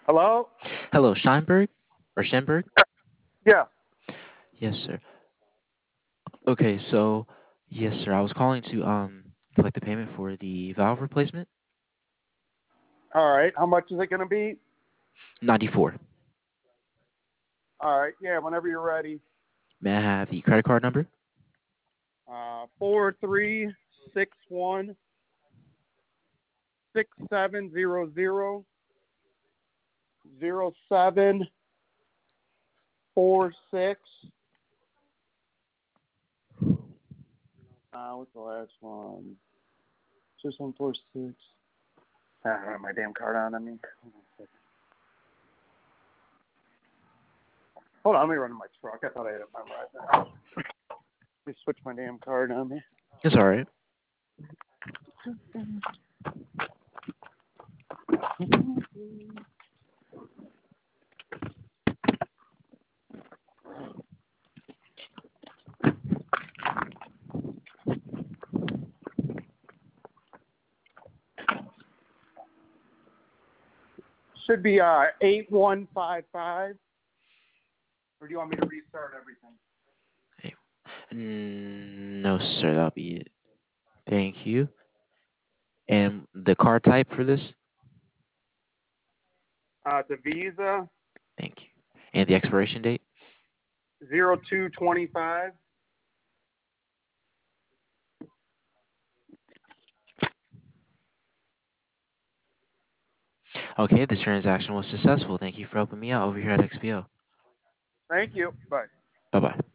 Hello? Hello, Scheinberg or Schenberg? Yeah. Yes, sir. Okay, so yes, sir. I was calling to collect the payment for the valve replacement. All right. How much is it going to be? 94. All right. Yeah. Whenever you're ready. May I have the credit card number? 43616746. What's the last one? 6146. I don't have my damn card on me. Hold on, let me run to my truck. I thought I had it memorized. Let me switch my damn card on me. It's all right. Should be 8155. Or do you want me to restart everything? Hey, no, sir. That'll be it. Thank you. And the card type for this? The Visa Thank you. And the expiration date? 0225. Okay, the transaction was successful. Thank you for helping me out over here at XPO. Thank you. Bye. Bye bye.